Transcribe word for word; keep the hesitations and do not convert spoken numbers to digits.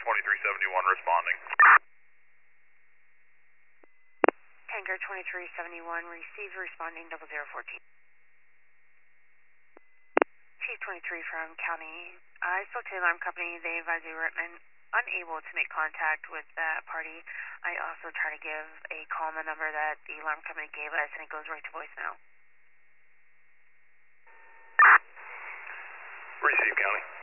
twenty-three seventy-one responding. Tanker twenty-three seventy-one, receive responding double zero fourteen. Chief twenty-three from County. I spoke to the alarm company. They advised they were unable to make contact with that party. I also try to give a call on the number that the alarm company gave us, and it goes right to voicemail. Receive, County.